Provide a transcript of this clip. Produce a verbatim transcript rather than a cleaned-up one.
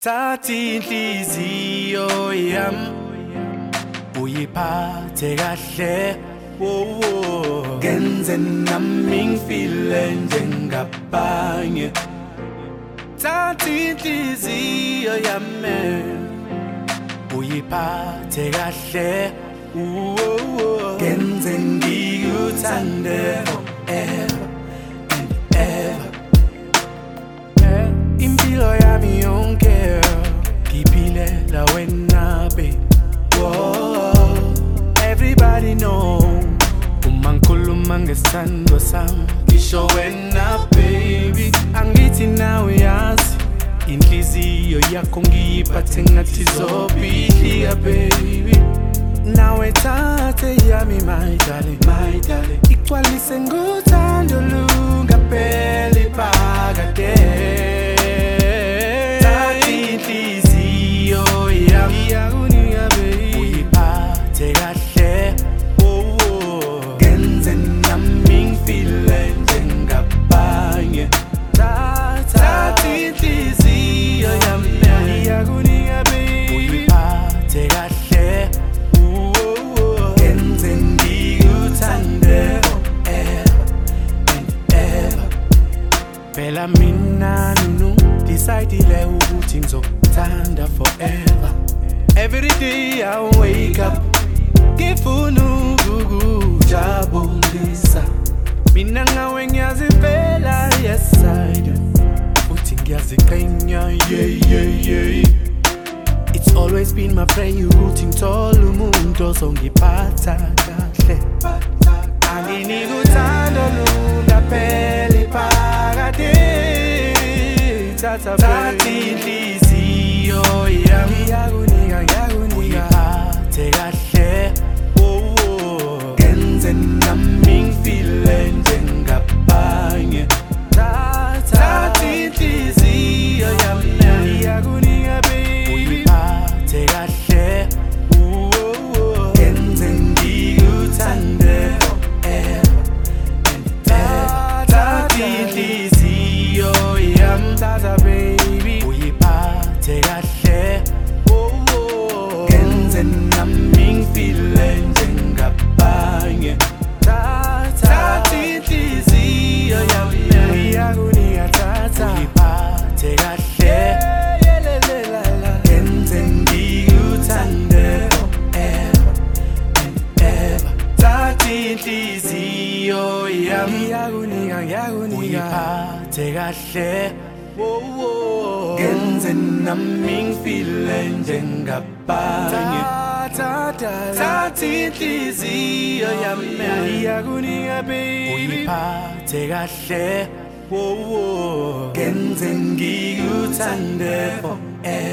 Thatha inhliziyo yami uyiphathe kahle, wo kenze nami ngifile njengabanye. Thatha inhliziyo yami uyiphathe kahle, wo kenze ngikuthande forever and ever. Impilo yami yonke ngiphilela wena babe. Whoa, everybody know uma ngikhuluma ngesithando sami ngisho wena baby. Angithi nawe yazi inhliziyo yakho ngiyiphathe ngathi zophila baby. Nawe thathe yami my darling, my darling, igcwalise ngothando lungapheli phakade. Thatha inhliziyo yami uyiphathe kahle, oh kenze nami ngifile njengabanye. Thatha inhliziyo yami uyiphathe kahle, kenze ngikuthande forever and ever. Phela mina nunu decidile ukuthi ngizokuthanda forever. Every day I wake up ngifuna ukukujabulisa. Mina ngawe ngiyazivela, yes I do, futhi ngiyaziqhenya, yeah yeah yeah. It's always been my prayer ukuthi ngithole umuntu ozongiphatha kahle. Anginike uthando lungapheli phakade. Thatha inhliziyo yami uyiphathe kahle, oh kenze nami ngifile njengabanye. Thatha inhliziyo yami uyiphathe kahle, oh kenze ngikuthande forever and ever. Thatha inhliziyo yami baby uyiphathe kahle, oh kenze nami ngifile njengabanye. Thatha inhliziyo yami uyiphathe kahle, kenze ngikuthande forever and ever. Thatha inhliziyo yami uyiphathe kahle, oh kenze nami ngifile njengabanye. Thatha inhliziyo yami uyiphathe kahle, oh kenze ngikuthande forever.